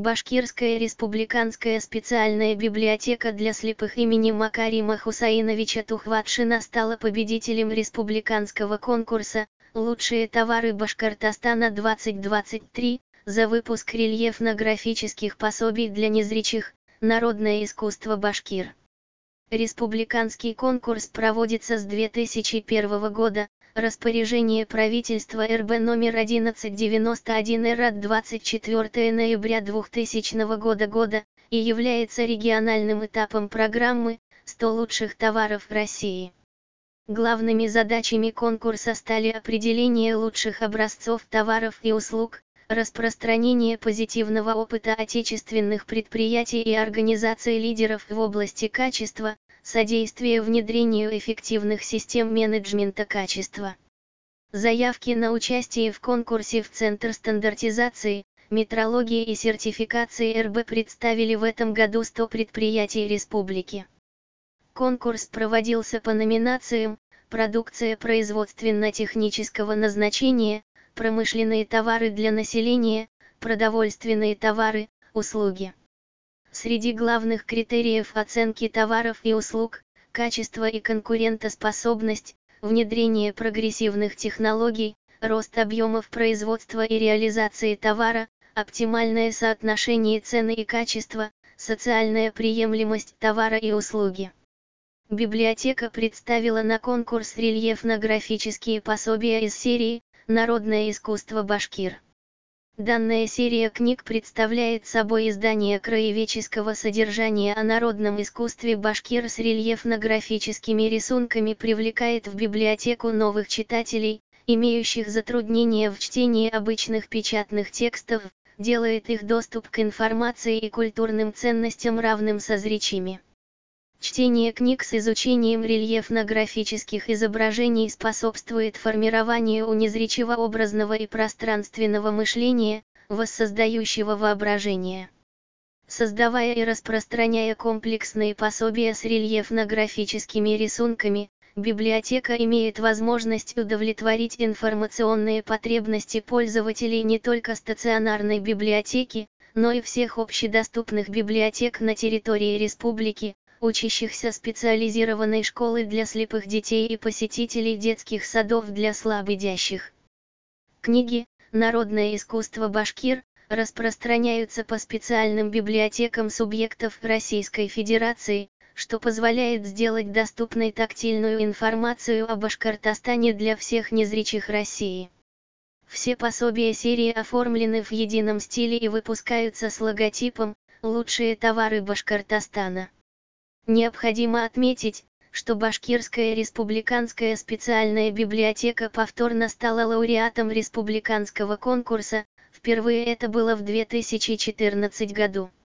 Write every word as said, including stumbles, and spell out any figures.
Башкирская республиканская специальная библиотека для слепых имени Макарима Хусаиновича Тухватшина стала победителем республиканского конкурса «Лучшие товары Башкортостана-двадцать двадцать три» за выпуск рельефно-графических пособий для незрячих «Народное искусство башкир». Республиканский конкурс проводится с две тысячи первого года, распоряжение правительства эр бэ номер одиннадцать девяносто один эр от двадцать четвёртого ноября двухтысячного года года, и является региональным этапом программы «сто лучших товаров России». Главными задачами конкурса стали определение лучших образцов товаров и услуг, распространение позитивного опыта отечественных предприятий и организаций лидеров в области качества, содействие внедрению эффективных систем менеджмента качества. Заявки на участие в конкурсе в Центр стандартизации, метрологии и сертификации эр бэ представили в этом году сто предприятий республики. Конкурс проводился по номинациям: продукция производственно-технического назначения, промышленные товары для населения, продовольственные товары, услуги. Среди главных критериев оценки товаров и услуг – качество и конкурентоспособность, внедрение прогрессивных технологий, рост объемов производства и реализации товара, оптимальное соотношение цены и качества, социальная приемлемость товара и услуги. Библиотека представила на конкурс рельефно-графические пособия из серии «Народное искусство башкир». Данная серия книг представляет собой издание краеведческого содержания о народном искусстве башкир с рельефно-графическими рисунками, привлекает в библиотеку новых читателей, имеющих затруднения в чтении обычных печатных текстов, делает их доступ к информации и культурным ценностям равным со зрячими. Чтение книг с изучением рельефно-графических изображений способствует формированию у незрячего образного и пространственного мышления, воссоздающего воображение. Создавая и распространяя комплексные пособия с рельефно-графическими рисунками, библиотека имеет возможность удовлетворить информационные потребности пользователей не только стационарной библиотеки, но и всех общедоступных библиотек на территории республики, учащихся специализированной школы для слепых детей и посетителей детских садов для слабовидящих. Книги «Народное искусство башкир» распространяются по специальным библиотекам субъектов Российской Федерации, что позволяет сделать доступной тактильную информацию о Башкортостане для всех незрячих России. Все пособия серии оформлены в едином стиле и выпускаются с логотипом «Лучшие товары Башкортостана». Необходимо отметить, что Башкирская республиканская специальная библиотека повторно стала лауреатом республиканского конкурса, впервые это было в две тысячи четырнадцатом году.